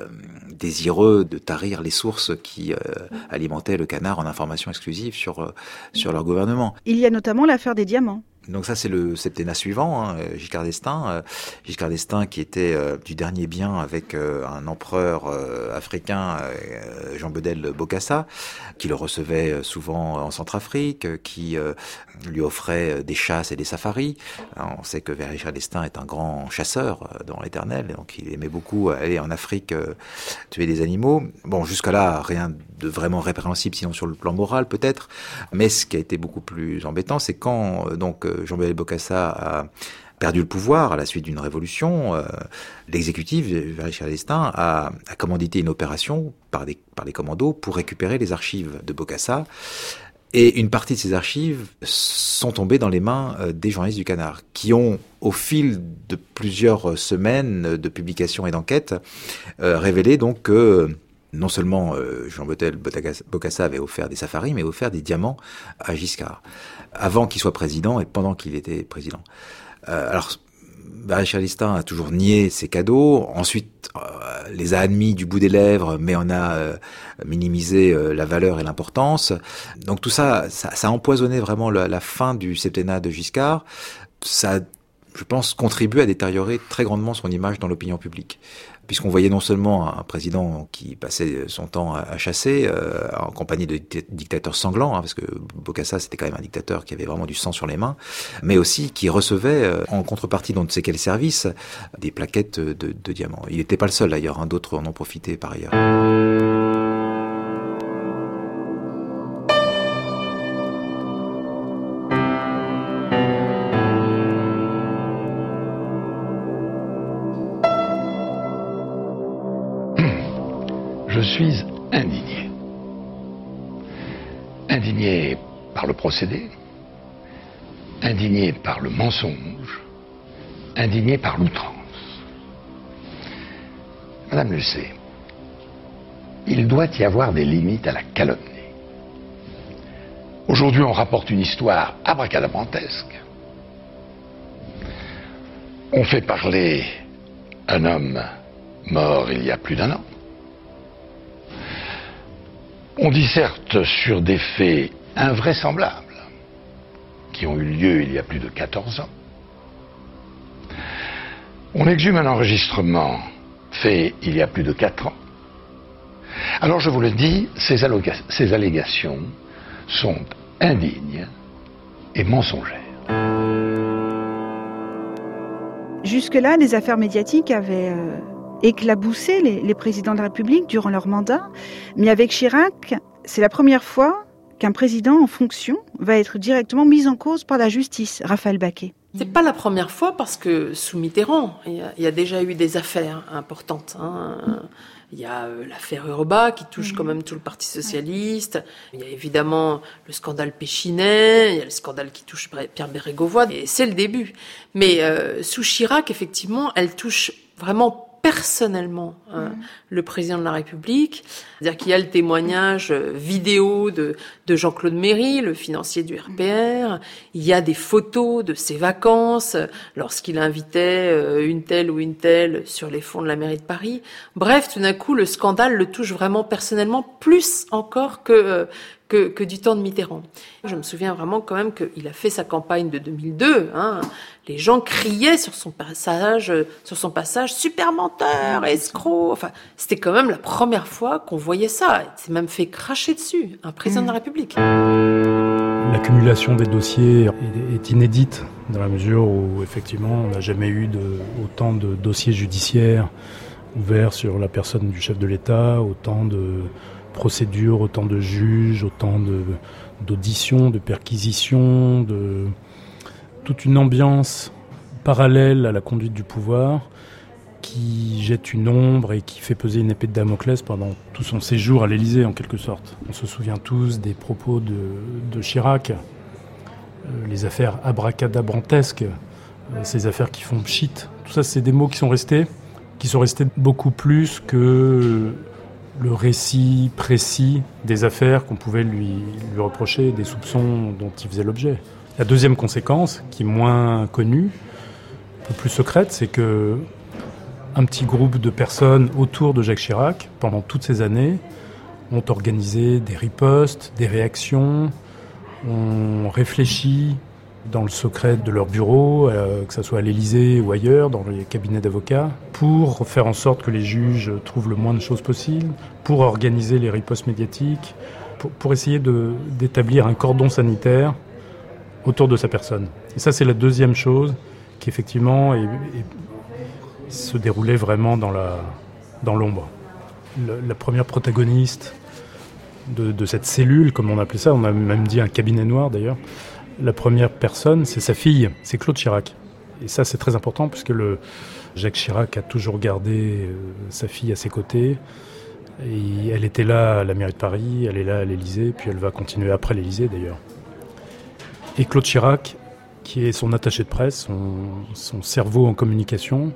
désireux de tarir les sources qui alimentaient le canard en informations exclusives sur leur gouvernement. Il y a notamment l'affaire des diamants. Donc ça, c'est le septennat suivant, Giscard d'Estaing. Giscard d'Estaing qui était du dernier bien avec un empereur africain, Jean Bedel Bokassa, qui le recevait souvent en Centrafrique, qui lui offrait des chasses et des safaris. On sait que Giscard d'Estaing est un grand chasseur dans l'éternel, donc il aimait beaucoup aller en Afrique tuer des animaux. Bon, jusqu'à là, rien de vraiment répréhensible, sinon sur le plan moral peut-être. Mais ce qui a été beaucoup plus embêtant, c'est quand Jean-Bedel Bokassa a perdu le pouvoir à la suite d'une révolution, l'exécutif, Valéry Giscard d'Estaing, a commandité une opération par les commandos pour récupérer les archives de Bokassa. Et une partie de ces archives sont tombées dans les mains des journalistes du Canard, qui ont, au fil de plusieurs semaines de publications et d'enquêtes, révélé donc que non seulement Jean-Bedel Bokassa avait offert des safaris, mais offert des diamants à Giscard, avant qu'il soit président et pendant qu'il était président. Alors, Valéry Giscard d'Estaing a toujours nié ces cadeaux, ensuite les a admis du bout des lèvres, mais en a minimisé la valeur et l'importance. Donc tout ça a empoisonné vraiment la fin du septennat de Giscard. Ça a, je pense, contribué à détériorer très grandement son image dans l'opinion publique. Puisqu'on voyait non seulement un président qui passait son temps à chasser, en compagnie de dictateurs sanglants, parce que Bokassa c'était quand même un dictateur qui avait vraiment du sang sur les mains, mais aussi qui recevait, en contrepartie dans ne sais quel service, des plaquettes de diamants. Il n'était pas le seul d'ailleurs, d'autres en ont profité par ailleurs. suis indigné. Indigné par le procédé, indigné par le mensonge, indigné par l'outrance. Madame le sait, il doit y avoir des limites à la calomnie. Aujourd'hui, on rapporte une histoire abracadabrantesque. On fait parler un homme mort il y a plus d'1 an. On disserte sur des faits invraisemblables qui ont eu lieu il y a plus de 14 ans. On exhume un enregistrement fait il y a plus de 4 ans. Alors je vous le dis, ces allégations sont indignes et mensongères. Jusque-là, les affaires médiatiques avaient éclaboussé les présidents de la République durant leur mandat. Mais avec Chirac, c'est la première fois qu'un président en fonction va être directement mis en cause par la justice. Raphaël Baquet. C'est pas la première fois parce que sous Mitterrand, il y a déjà eu des affaires importantes. Il y a l'affaire Urba qui touche quand même tout le Parti socialiste. Il y a évidemment le scandale Péchinet. Il y a le scandale qui touche Pierre Bérégovoy. Et c'est le début. Mais sous Chirac, effectivement, elle touche vraiment personnellement le président de la République. C'est-à-dire qu'il y a le témoignage vidéo de Jean-Claude Méry, le financier du RPR. Il y a des photos de ses vacances lorsqu'il invitait une telle ou une telle sur les fonds de la mairie de Paris. Bref, tout d'un coup, le scandale le touche vraiment personnellement, plus encore que du temps de Mitterrand. Je me souviens vraiment quand même qu'il a fait sa campagne de 2002. Les gens criaient sur son passage, super menteur, escroc. Enfin, c'était quand même la première fois qu'on voyait ça. Il s'est même fait cracher dessus, un président de la République. L'accumulation des dossiers est inédite dans la mesure où, effectivement, on n'a jamais eu autant de dossiers judiciaires ouverts sur la personne du chef de l'État, autant de procédures, autant de juges, autant d'auditions, de perquisitions, de toute une ambiance parallèle à la conduite du pouvoir qui jette une ombre et qui fait peser une épée de Damoclès pendant tout son séjour à l'Élysée, en quelque sorte. On se souvient tous des propos de Chirac, les affaires abracadabrantesques, ces affaires qui font pchit. Tout ça, c'est des mots qui sont restés beaucoup plus que le récit précis des affaires qu'on pouvait lui reprocher, des soupçons dont il faisait l'objet. La deuxième conséquence, qui est moins connue, un peu plus secrète, c'est que un petit groupe de personnes autour de Jacques Chirac, pendant toutes ces années, ont organisé des ripostes, des réactions, ont réfléchi dans le secret de leur bureau, que ce soit à l'Élysée ou ailleurs, dans les cabinets d'avocats, pour faire en sorte que les juges trouvent le moins de choses possible, pour organiser les ripostes médiatiques, pour essayer d'établir un cordon sanitaire autour de sa personne. Et ça, c'est la deuxième chose qui, effectivement, se déroulait vraiment dans l'ombre. La première protagoniste de cette cellule, comme on appelait ça, on a même dit un cabinet noir d'ailleurs, la première personne, c'est sa fille, c'est Claude Chirac. Et ça, c'est très important puisque Jacques Chirac a toujours gardé sa fille à ses côtés. Et elle était là à la mairie de Paris, elle est là à l'Élysée, puis elle va continuer après l'Élysée d'ailleurs. Et Claude Chirac, qui est son attaché de presse, son cerveau en communication,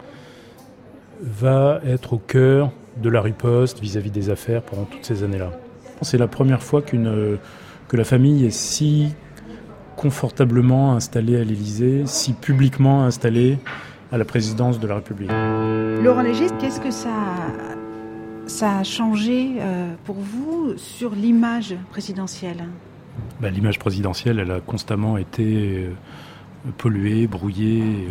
va être au cœur de la riposte vis-à-vis des affaires pendant toutes ces années-là. C'est la première fois que la famille est si confortablement installée à l'Élysée, si publiquement installée à la présidence de la République. Laurent Léger, qu'est-ce que ça a changé pour vous sur l'image présidentielle ? L'image présidentielle, elle a constamment été polluée, brouillée,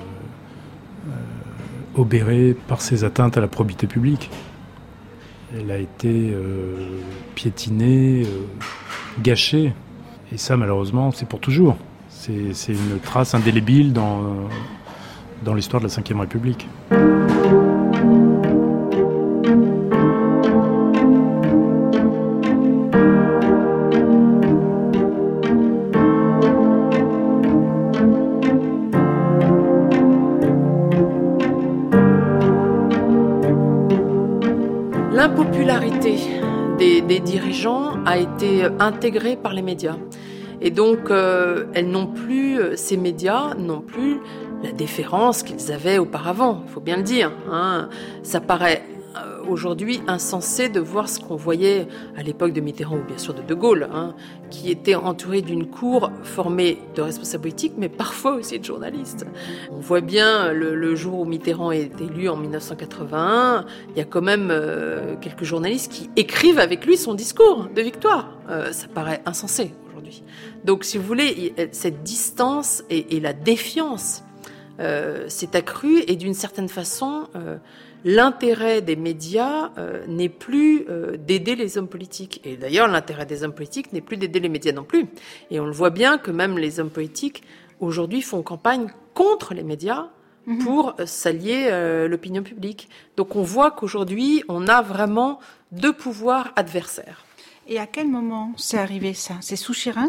obérée par ces atteintes à la probité publique. Elle a été piétinée, gâchée. Et ça, malheureusement, c'est pour toujours. C'est une trace indélébile dans l'histoire de la Ve République. L'impopularité dirigeants a été intégrée par les médias. Et donc, ces médias n'ont plus la déférence qu'ils avaient auparavant, il faut bien le dire. Ça paraît aujourd'hui insensé de voir ce qu'on voyait à l'époque de Mitterrand ou bien sûr de Gaulle, qui était entouré d'une cour formée de responsables politiques, mais parfois aussi de journalistes. On voit bien le jour où Mitterrand est élu en 1981, il y a quand même quelques journalistes qui écrivent avec lui son discours de victoire. Ça paraît insensé aujourd'hui. Donc, si vous voulez, cette distance et la défiance s'est accrue, et d'une certaine façon, l'intérêt des médias n'est plus d'aider les hommes politiques. Et d'ailleurs, l'intérêt des hommes politiques n'est plus d'aider les médias non plus. Et on le voit bien que même les hommes politiques, aujourd'hui, font campagne contre les médias pour s'allier l'opinion publique. Donc on voit qu'aujourd'hui, on a vraiment deux pouvoirs adversaires. Et à quel moment c'est arrivé ça ? C'est sous Chirac ?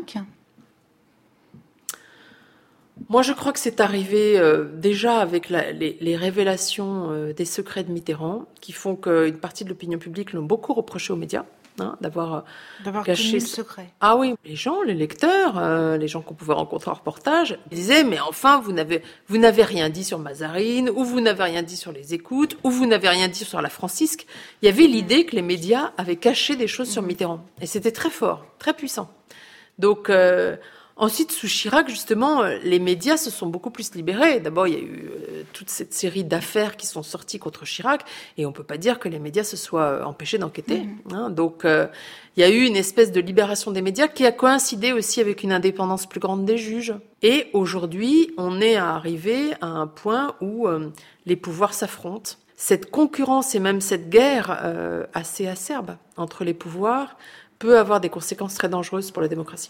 Moi, je crois que c'est arrivé déjà avec les révélations des secrets de Mitterrand, qui font qu'une partie de l'opinion publique l'ont beaucoup reproché aux médias, d'avoir caché le secret. Ah oui, les gens, les lecteurs, les gens qu'on pouvait rencontrer en reportage, disaient mais enfin vous n'avez rien dit sur Mazarine, ou vous n'avez rien dit sur les écoutes, ou vous n'avez rien dit sur la Francisque. Il y avait l'idée que les médias avaient caché des choses sur Mitterrand, et c'était très fort, très puissant. Donc ensuite, sous Chirac, justement, les médias se sont beaucoup plus libérés. D'abord, il y a eu toute cette série d'affaires qui sont sorties contre Chirac, et on peut pas dire que les médias se soient empêchés d'enquêter. Donc, il y a eu une espèce de libération des médias qui a coïncidé aussi avec une indépendance plus grande des juges. Et aujourd'hui, on est arrivé à un point où les pouvoirs s'affrontent. Cette concurrence et même cette guerre assez acerbe entre les pouvoirs peut avoir des conséquences très dangereuses pour la démocratie.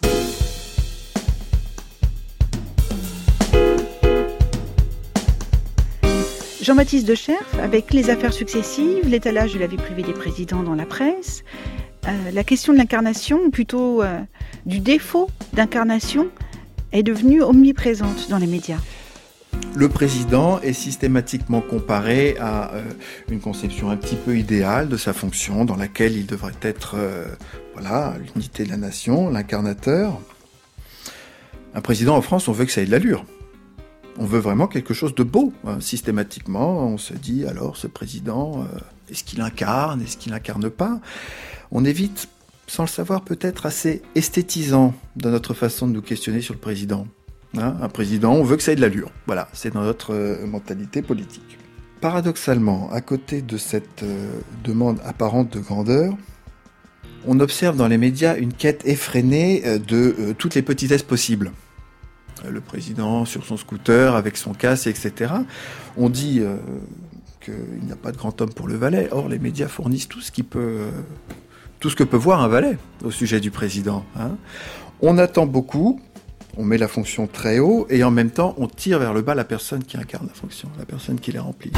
Jean-Baptiste Decherf, avec les affaires successives, l'étalage de la vie privée des présidents dans la presse, la question de l'incarnation, ou plutôt du défaut d'incarnation, est devenue omniprésente dans les médias. Le président est systématiquement comparé à une conception un petit peu idéale de sa fonction, dans laquelle il devrait être l'unité de la nation, l'incarnateur. Un président en France, on veut que ça ait de l'allure. On veut vraiment quelque chose de beau. Systématiquement, on se dit, alors, ce président, est-ce qu'il incarne, est-ce qu'il n'incarne pas ? On est vite, sans le savoir, peut-être assez esthétisant dans notre façon de nous questionner sur le président. Un président, on veut que ça ait de l'allure. Voilà, c'est dans notre mentalité politique. Paradoxalement, à côté de cette demande apparente de grandeur, on observe dans les médias une quête effrénée de toutes les petitesses possibles. Le président sur son scooter, avec son casque, etc. On dit qu'il n'y a pas de grand homme pour le valet. Or, les médias fournissent tout ce que peut voir un valet au sujet du président. On attend beaucoup, on met la fonction très haut, et en même temps, on tire vers le bas la personne qui incarne la fonction, la personne qui les remplit.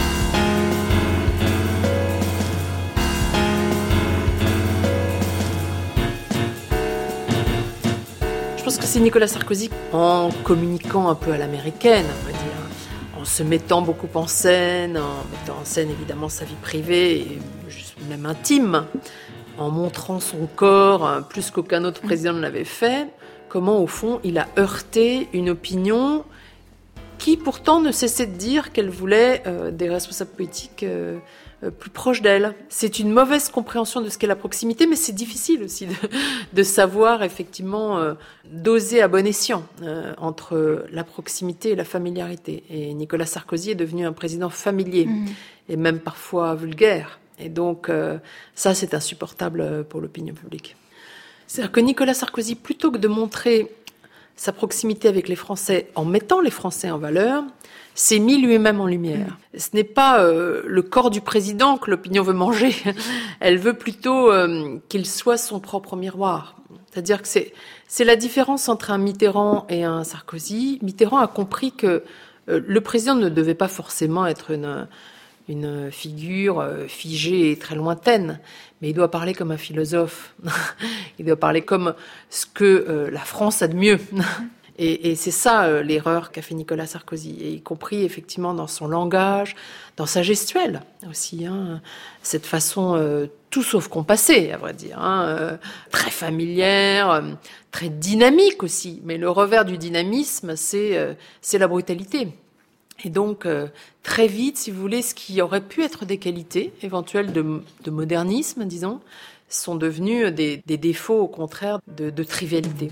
Je pense que c'est Nicolas Sarkozy, en communiquant un peu à l'américaine, on va dire, en se mettant beaucoup en scène, en mettant en scène évidemment sa vie privée, et même intime, en montrant son corps plus qu'aucun autre président ne l'avait fait, comment au fond il a heurté une opinion qui pourtant ne cessait de dire qu'elle voulait des responsables politiques plus proches d'elle. C'est une mauvaise compréhension de ce qu'est la proximité, mais c'est difficile aussi de savoir effectivement doser à bon escient entre la proximité et la familiarité. Et Nicolas Sarkozy est devenu un président familier et même parfois vulgaire. Et donc ça, c'est insupportable pour l'opinion publique. C'est-à-dire que Nicolas Sarkozy, plutôt que de montrer sa proximité avec les Français en mettant les Français en valeur, s'est mis lui-même en lumière. Ce n'est pas le corps du président que l'opinion veut manger. Elle veut plutôt qu'il soit son propre miroir. C'est-à-dire que c'est la différence entre un Mitterrand et un Sarkozy. Mitterrand a compris que le président ne devait pas forcément être une figure figée et très lointaine, mais il doit parler comme un philosophe. Il doit parler comme ce que la France a de mieux. Et c'est ça l'erreur qu'a fait Nicolas Sarkozy, et y compris effectivement dans son langage, dans sa gestuelle aussi, cette façon tout sauf compassée, à vrai dire, très familière, très dynamique aussi. Mais le revers du dynamisme, c'est la brutalité. Et donc, très vite, si vous voulez, ce qui aurait pu être des qualités éventuelles de modernisme, disons, sont devenus des défauts, au contraire, de trivialité.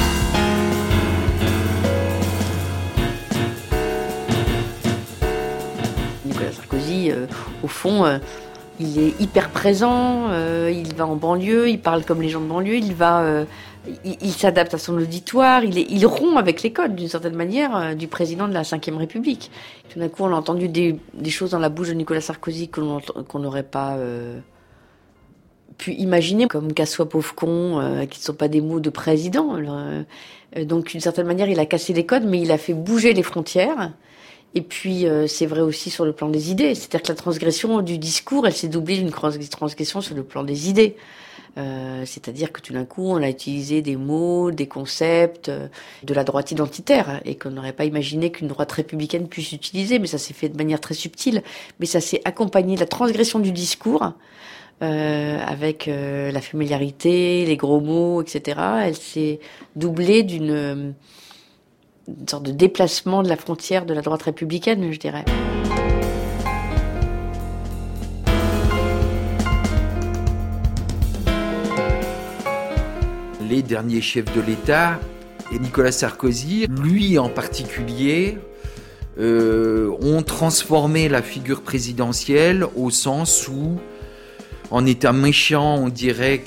Nicolas Sarkozy, au fond, il est hyper présent, il va en banlieue, il parle comme les gens de banlieue, il s'adapte à son auditoire, il rompt avec les codes, d'une certaine manière, du président de la Ve République. Tout d'un coup, on a entendu des choses dans la bouche de Nicolas Sarkozy qu'on n'aurait pas pu imaginer, comme « casse-toi pauvre con », qui ne sont pas des mots de président. Donc, d'une certaine manière, il a cassé les codes, mais il a fait bouger les frontières. Et puis, c'est vrai aussi sur le plan des idées. C'est-à-dire que la transgression du discours, elle s'est doublée d'une transgression sur le plan des idées. C'est-à-dire que tout d'un coup, on a utilisé des mots, des concepts de la droite identitaire et qu'on n'aurait pas imaginé qu'une droite républicaine puisse utiliser, mais ça s'est fait de manière très subtile. Mais ça s'est accompagné de la transgression du discours avec la familiarité, les gros mots, etc. Elle s'est doublée d'une sorte de déplacement de la frontière de la droite républicaine, je dirais. Les derniers chefs de l'État, et Nicolas Sarkozy, lui en particulier, ont transformé la figure présidentielle au sens où, en étant méchant, je dirais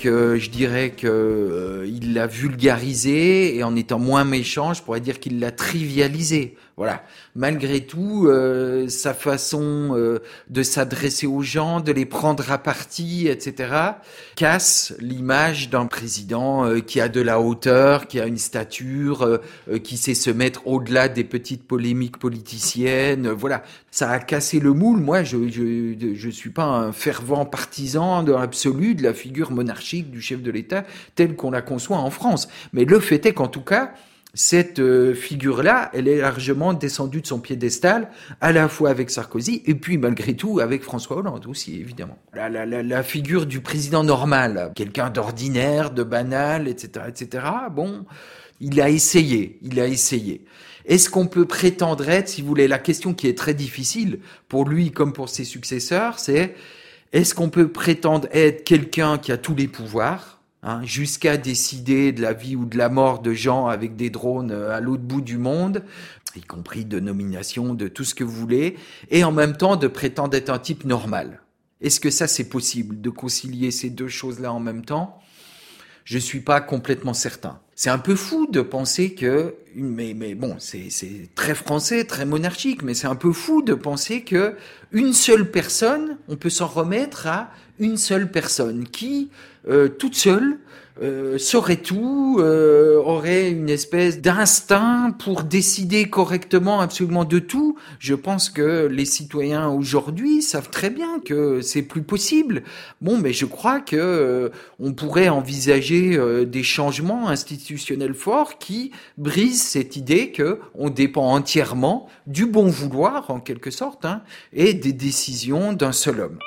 que il l'a vulgarisé, et en étant moins méchant, je pourrais dire qu'il l'a trivialisé. Voilà. Malgré tout, sa façon de s'adresser aux gens, de les prendre à partie, etc., casse l'image d'un président qui a de la hauteur, qui a une stature, qui sait se mettre au-delà des petites polémiques politiciennes. Voilà. Ça a cassé le moule. Moi, je suis pas un fervent partisan de l'absolu de la figure monarchique du chef de l'État telle qu'on la conçoit en France. Mais le fait est qu'en tout cas, cette figure-là, elle est largement descendue de son piédestal, à la fois avec Sarkozy et puis malgré tout avec François Hollande aussi, évidemment. La figure du président normal, quelqu'un d'ordinaire, de banal, etc., etc. Bon, il a essayé. Est-ce qu'on peut prétendre être, si vous voulez, la question qui est très difficile pour lui comme pour ses successeurs, c'est est-ce qu'on peut prétendre être quelqu'un qui a tous les pouvoirs, jusqu'à décider de la vie ou de la mort de gens avec des drones à l'autre bout du monde, y compris de nomination, de tout ce que vous voulez, et en même temps de prétendre être un type normal. Est-ce que ça c'est possible de concilier ces deux choses-là en même temps ? Je suis pas complètement certain. C'est un peu fou de penser que, mais bon, c'est très français, très monarchique, mais c'est un peu fou de penser que une seule personne, on peut s'en remettre à une seule personne qui, toute seule, saurait tout, aurait une espèce d'instinct pour décider correctement absolument de tout. Je pense que les citoyens aujourd'hui savent très bien que c'est plus possible. Bon, mais je crois que on pourrait envisager des changements institutionnels forts qui brisent cette idée que on dépend entièrement du bon vouloir, en quelque sorte, et des décisions d'un seul homme.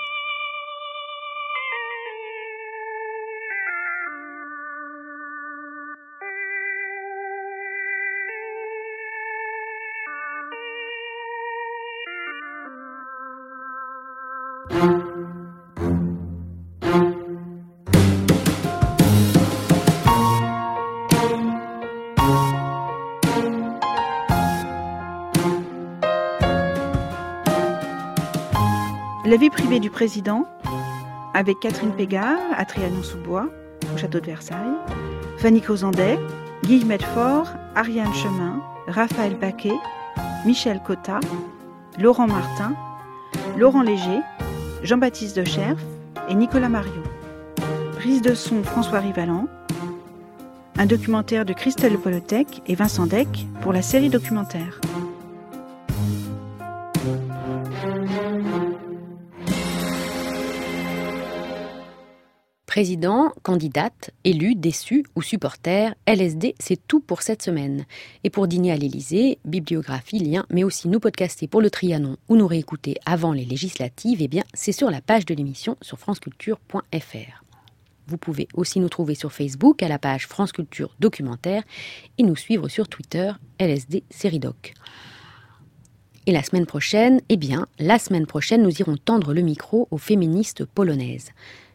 La vie privée du président, avec Catherine Pégard à Trianon-sous-Bois, au château de Versailles, Fanny Causandet, Guy Medfort, Ariane Chemin, Raphaël Paquet, Michel Cotta, Laurent Martin, Laurent Léger, Jean-Baptiste Decherf et Nicolas Mariot. Prise de son François Rivalan. Un documentaire de Christelle Polotec et Vincent Deck pour la série documentaire. Président, candidate, élu, déçu ou supporter, LSD, c'est tout pour cette semaine. Et pour dîner à l'Élysée, bibliographie, liens, mais aussi nous podcaster pour le Trianon ou nous réécouter avant les législatives, eh bien, c'est sur la page de l'émission sur franceculture.fr. Vous pouvez aussi nous trouver sur Facebook à la page France Culture Documentaire et nous suivre sur Twitter, LSD Séridoc. Et la semaine prochaine, nous irons tendre le micro aux féministes polonaises.